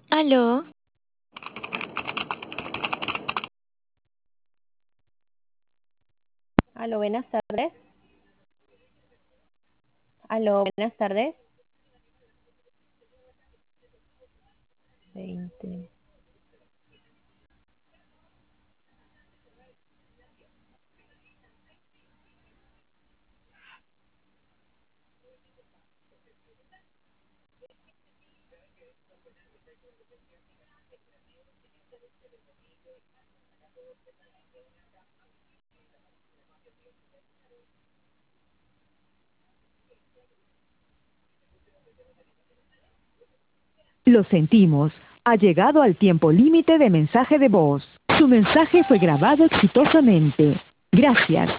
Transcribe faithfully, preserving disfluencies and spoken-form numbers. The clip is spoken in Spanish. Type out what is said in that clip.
Aló, Aló, buenas tardes. Aló, buenas tardes. Veinte. Lo sentimos. Ha llegado al tiempo límite de mensaje de voz. Su mensaje fue grabado exitosamente. Gracias.